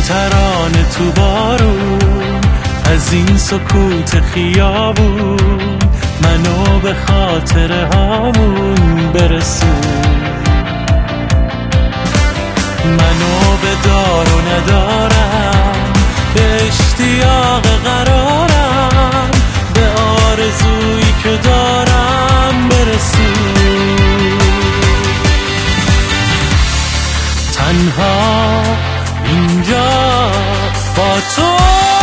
ترانه تو بارون، از این سکوت خیابون منو به خاطره هامون برسون. منو به دار و ندارم، به اشتیاق قرارم، به آرزویی که دارم برسون. تنها اینجا با تو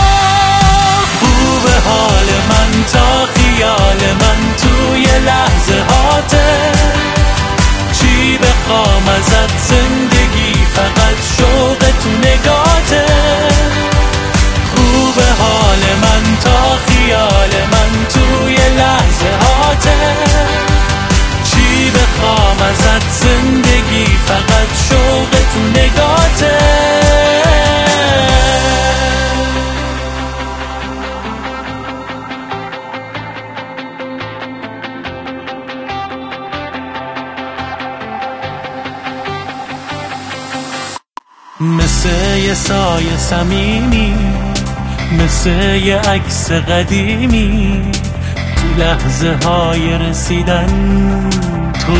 خوب حال من تا خیال من توی لحظه هاته. چی بخوام ازت زندگی فقط شوق تو نگاته. خوب حال من تا خیال من توی لحظه هاته. چی بخوام ازت زندگی فقط شوق تو نگاته. مثل یه سایه صمیمی، مثل یه عکس قدیمی، تو لحظه های رسیدن تو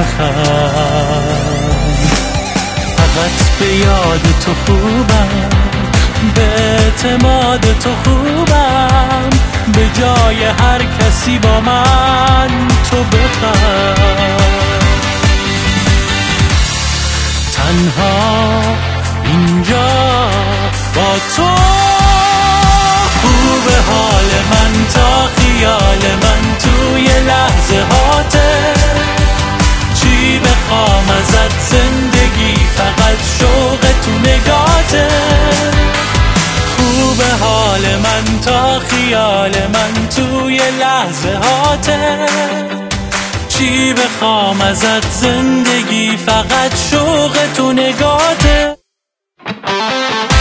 بخند. فقط به یاد تو خوبم، به اعتماد تو خوبم، به جای هر کسی با من تو بخند. تنها اینجا با تو خوب حال من تا خیال من توی لحظه هاته. چی بخوام ازت زندگی فقط شوق تو نگاته. خوب حال من تا خیال من توی لحظه هاته. چی بخوام ازت زندگی فقط شوق تو نگاته.